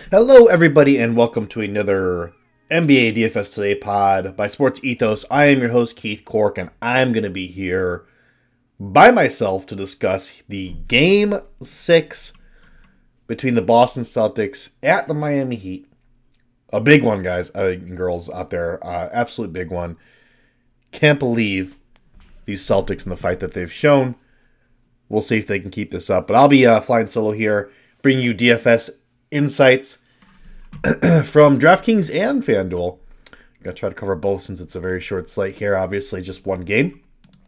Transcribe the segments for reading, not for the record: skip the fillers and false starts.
Hello, everybody, and welcome to another NBA DFS Today pod by Sports Ethos. I am your host, Keith Cork, and I'm going to be here by myself to discuss the Game 6 between the Boston Celtics at the Miami Heat. A big one, guys and girls out there. Absolute big one. Can't believe these Celtics and the fight that they've shown. We'll see if they can keep this up. But I'll be flying solo here, bringing you DFS insights from DraftKings and FanDuel. I'm going to try to cover both since it's a very short slate here. Obviously, just one game.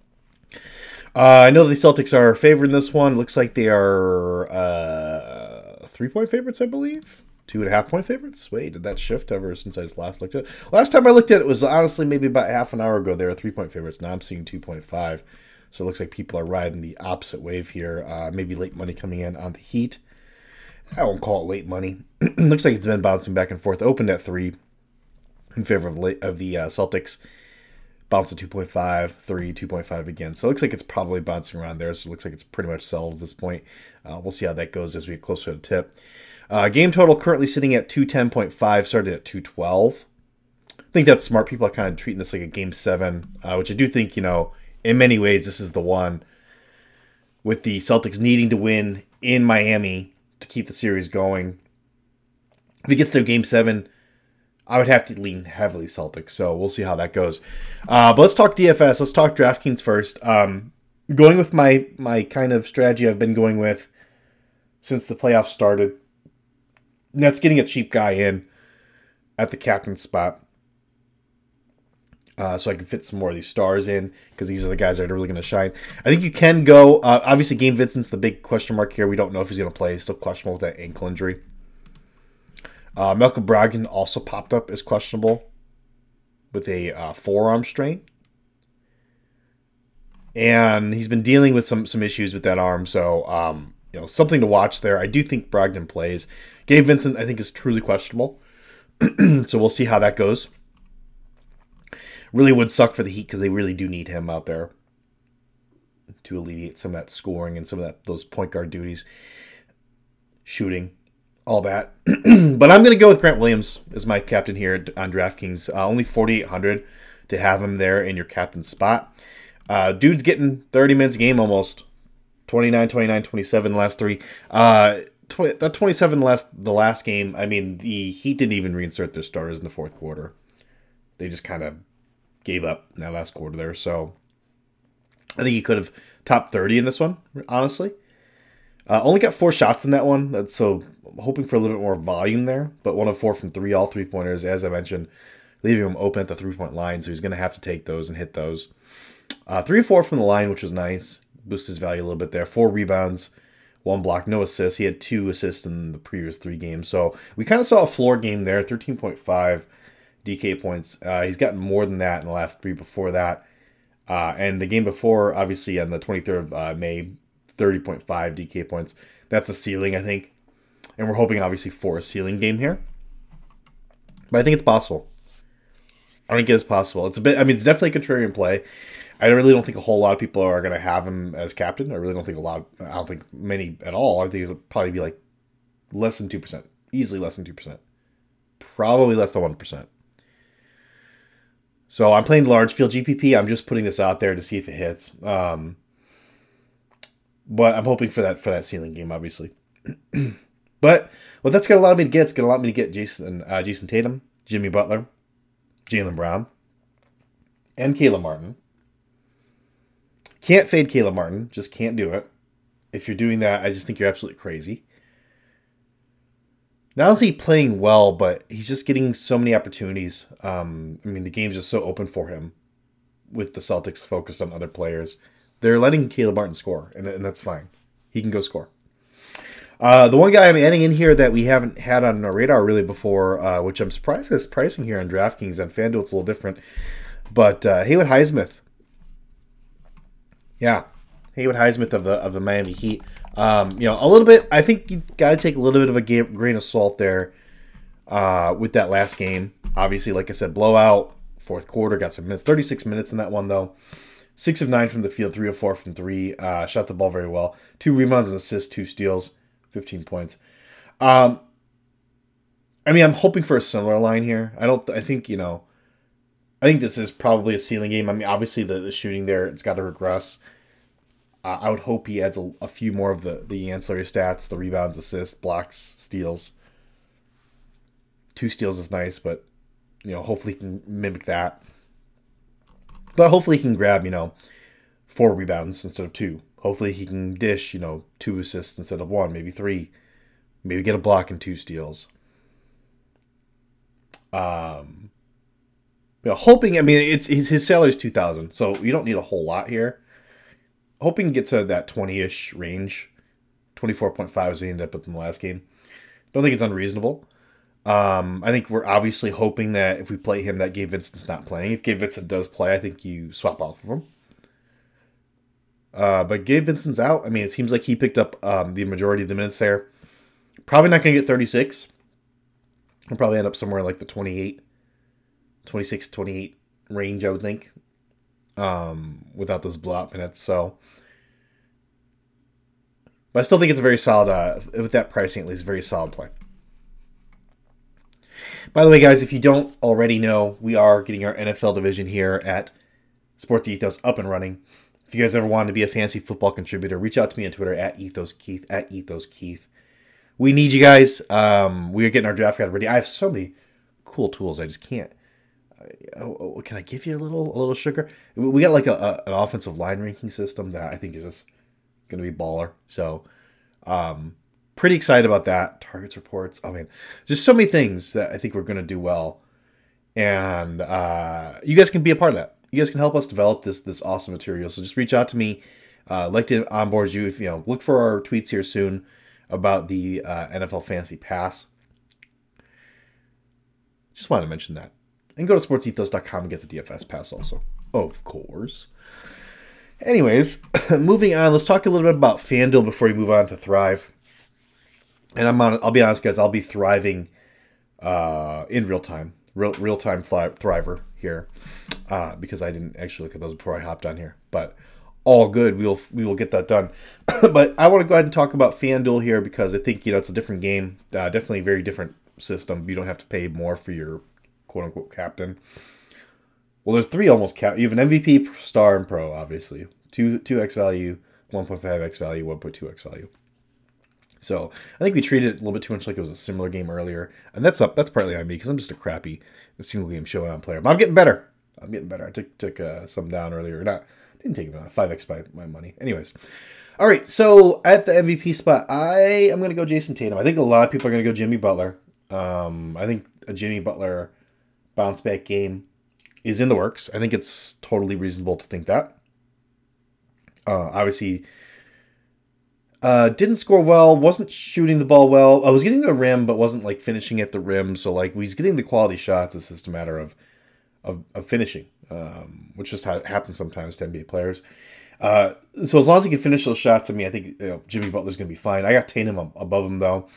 I know the Celtics are favored in this one. Looks like they are 3-point favorites, I believe. 2.5-point favorites. Wait, did that shift ever since I just last looked at it? Last time I looked at it was honestly maybe about half an hour ago. They were 3-point favorites. Now I'm seeing 2.5. So it looks like people are riding the opposite wave here. Maybe late money coming in on the Heat. I won't call it late money. Looks like it's been bouncing back and forth. Opened at 3 in favor of the Celtics. Bounced at 2.5, 3, 2.5 again. So it looks like it's probably bouncing around there. So it looks like it's pretty much settled at this point. We'll see how that goes as we get closer to the tip. Game total currently sitting at 210.5, started at 212. I think that's smart. People are kind of treating this like a Game 7, which I do think, in many ways, this is the one with the Celtics needing to win in Miami to keep the series going. If it gets to Game 7, I would have to lean heavily Celtics, so we'll see how that goes. But let's talk DFS. Let's talk DraftKings first. Going with my kind of strategy I've been going with since the playoffs started. And that's getting a cheap guy in at the captain spot. So I can fit some more of these stars in, because these are the guys that are really going to shine. I think you can go, obviously Gabe Vincent's the big question mark here. We don't know if he's going to play. He's still questionable with that ankle injury. Malcolm Brogdon also popped up as questionable with a forearm strain. And he's been dealing with some issues with that arm, so something to watch there. I do think Brogdon plays. Gabe Vincent, I think, is truly questionable. So we'll see how that goes. Really would suck for the Heat because they really do need him out there to alleviate some of that scoring and some of those point guard duties, shooting, all that. But I'm going to go with Grant Williams as my captain here on DraftKings. Only 4,800 to have him there in your captain spot. Dude's getting 30 minutes a game almost. 29, 29, 27 the last three. That 27 the last game, I mean, the Heat didn't even reinsert their starters in the fourth quarter. They just kind of gave up in that last quarter there. So I think he could have topped 30 in this one, honestly. Only got 4 shots in that one. So I'm hoping for a little bit more volume there. But 1 of 4 from 3, all 3-pointers, as I mentioned, leaving him open at the 3-point line. So he's going to have to take those and hit those. 3 of 4 from the line, which was nice. Boosts his value a little bit there. 4 rebounds, 1 block, no assists. He had 2 assists in the previous 3 games. So we kind of saw a floor game there, 13.5 DK points. He's gotten more than that in the last 3 before that. And the game before, obviously, on the 23rd of May, 30.5 DK points. That's a ceiling, I think. And we're hoping, obviously, for a ceiling game here. But I think it's possible. I think it is possible. It's definitely a contrarian play. I really don't think a whole lot of people are going to have him as captain. I really don't think I don't think many at all. I think it'll probably be like less than 2%. Easily less than 2%. Probably less than 1%. So I'm playing large field GPP. I'm just putting this out there to see if it hits. But I'm hoping for that ceiling game, obviously. But what that's going to allow me to get, it's going to allow me to get Jason Tatum, Jimmy Butler, Jaylen Brown, and Caleb Martin. Can't fade Caleb Martin. Just can't do it. If you're doing that, I just think you're absolutely crazy. Not only is he playing well, but he's just getting so many opportunities. The game's just so open for him with the Celtics focused on other players. They're letting Caleb Martin score, and that's fine. He can go score. The one guy I'm adding in here that we haven't had on our radar really before, which I'm surprised at his pricing here on DraftKings. On FanDuel, it's a little different. But Haywood Highsmith. Yeah, Haywood Highsmith of the Miami Heat. A little bit. I think you got to take a little bit of a grain of salt there with that last game. Obviously, like I said, blowout. Fourth quarter, got some minutes. 36 minutes in that one though. 6 of 9 from the field, 3 of 4 from 3. Shot the ball very well. 2 rebounds and assists, 2 steals, 15 points. I mean, I'm hoping for a similar line here. I think, I think this is probably a ceiling game. I mean, obviously the shooting there, it's got to regress. I would hope he adds a few more of the ancillary stats, the rebounds, assists, blocks, steals. 2 steals is nice, but, hopefully he can mimic that. But hopefully he can grab, 4 rebounds instead of 2. Hopefully he can dish, 2 assists instead of 1, maybe 3. Maybe get a block and 2 steals. Hoping, I mean, his salary is $2,000, so you don't need a whole lot here. Hoping to get to that 20-ish range. 24.5 is what he ended up with in the last game. Don't think it's unreasonable. I think we're obviously hoping that if we play him, that Gabe Vincent's not playing. If Gabe Vincent does play, I think you swap off of him. But Gabe Vincent's out. I mean, it seems like he picked up the majority of the minutes there. Probably not going to get 36. He'll probably end up somewhere like the 26, 28 range, I would think, without those blowout minutes. So, but I still think it's a very solid, with that pricing at least, very solid play. By the way, guys, if you don't already know, we are getting our NFL division here at Sports Ethos up and running. If you guys ever wanted to be a fantasy football contributor, reach out to me on Twitter at EthosKeith, at EthosKeith. We need you guys. We are getting our draft guide ready. I have so many cool tools. I just can't. Can I give you a little sugar? We got like an offensive line ranking system that I think is just going to be baller. So, pretty excited about that. Targets reports. I mean, just so many things that I think we're going to do well. And you guys can be a part of that. You guys can help us develop this awesome material. So just reach out to me. I'd like to onboard you. If look for our tweets here soon about the NFL Fantasy Pass. Just wanted to mention that. And go to sportsethos.com and get the DFS Pass also. Of course. Anyways, moving on. Let's talk a little bit about FanDuel before we move on to Thrive. And I'll be honest, guys. I'll be thriving in real time. Real-time Thriver here. Because I didn't actually look at those before I hopped on here. But all good. We will get that done. But I want to go ahead and talk about FanDuel here because I think, it's a different game. Definitely a very different system. You don't have to pay more for your quote-unquote captain. Well, there's 3 almost cap. You have an MVP, star, and pro, obviously. 2x value, 1.5x value, 1.2x value. So I think we treated it a little bit too much like it was a similar game earlier. And that's partly on me because I'm just a crappy single game showdown player. But I'm getting better. I took some down earlier. Didn't take it down. 5x my money. Anyways. All right. So at the MVP spot, I am going to go Jason Tatum. I think a lot of people are going to go Jimmy Butler. I think a Jimmy Butler bounce back game is in the works. I think it's totally reasonable to think that. Obviously, didn't score well, wasn't shooting the ball well. I was getting the rim, but wasn't like finishing at the rim. So he's getting the quality shots. It's just a matter of finishing, which just happens sometimes to NBA players. So as long as he can finish those shots, I think Jimmy Butler's going to be fine. I got Tatum above him though.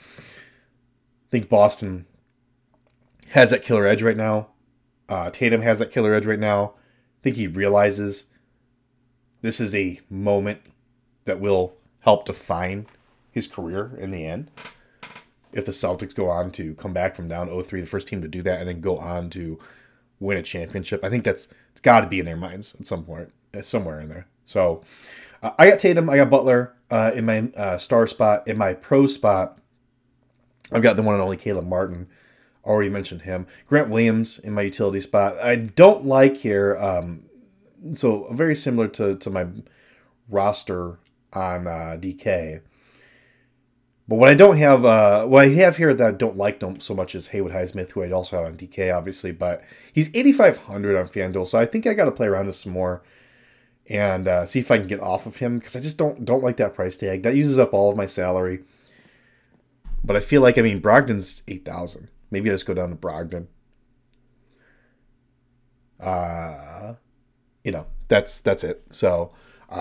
I think Boston has that killer edge right now. Tatum has that killer edge right now. I think he realizes this is a moment that will help define his career in the end. If the Celtics go on to come back from down 0-3, the first team to do that, and then go on to win a championship, I think it's got to be in their minds at some point, somewhere in there. So I got Tatum, I got Butler in my star spot. In my pro spot, I've got the one and only Caleb Martin. Already mentioned him. Grant Williams in my utility spot. I don't like here. So very similar to my roster on DK. But what I don't have, what I have here that I don't like so much is Haywood Highsmith, who I also have on DK, obviously. But he's 8,500 on FanDuel, so I think I got to play around with some more and see if I can get off of him because I just don't like that price tag. That uses up all of my salary. But I feel like, Brogdon's 8,000. Maybe I just go down to Brogdon. That's it. So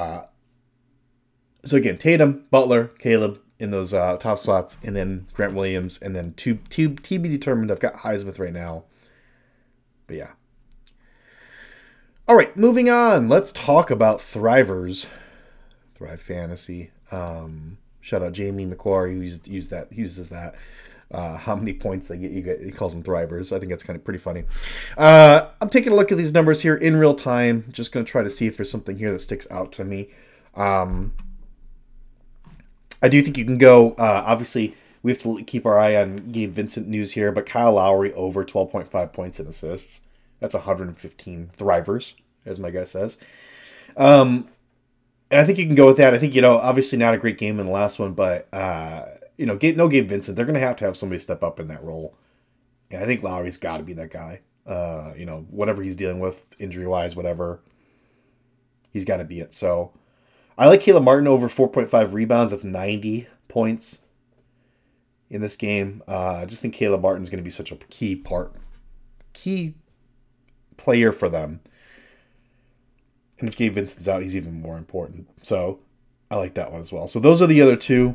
again, Tatum, Butler, Caleb in those top spots, and then Grant Williams, and then to be determined. I've got Highsmith right now. But yeah. All right, moving on. Let's talk about Thrivers. Thrive Fantasy. Shout out Jamie McQuarrie who uses that. how many points they get. He calls them thrivers. I think that's kind of pretty funny. I'm taking a look at these numbers here in real time. Just going to try to see if there's something here that sticks out to me. I do think you can go, obviously, we have to keep our eye on Gabe Vincent news here, but Kyle Lowry over 12.5 points and assists. That's 115 thrivers, as my guy says. And I think you can go with that. I think, obviously not a great game in the last one, but, no Gabe Vincent. They're going to have somebody step up in that role. And I think Lowry's got to be that guy. Whatever he's dealing with, injury-wise, whatever, he's got to be it. So I like Caleb Martin over 4.5 rebounds. That's 90 points in this game. I just think Caleb Martin's going to be such a key player for them. And if Gabe Vincent's out, he's even more important. So I like that one as well. So those are the other two.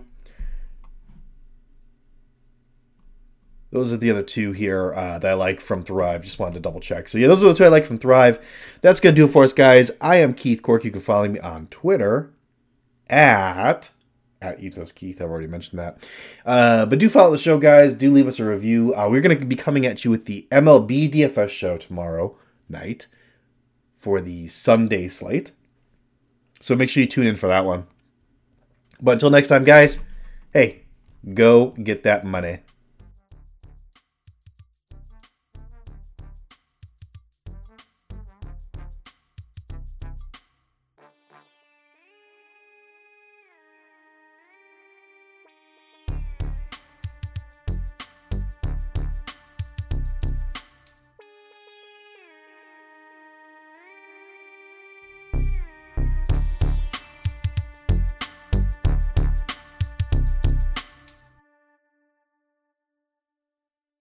Those are the other two here that I like from Thrive. Just wanted to double check. So yeah, those are the two I like from Thrive. That's going to do it for us, guys. I am Keith Cork. You can follow me on Twitter at Ethos Keith. I've already mentioned that. But do follow the show, guys. Do leave us a review. We're going to be coming at you with the MLB DFS show tomorrow night for the Sunday slate. So make sure you tune in for that one. But until next time, guys, hey, go get that money.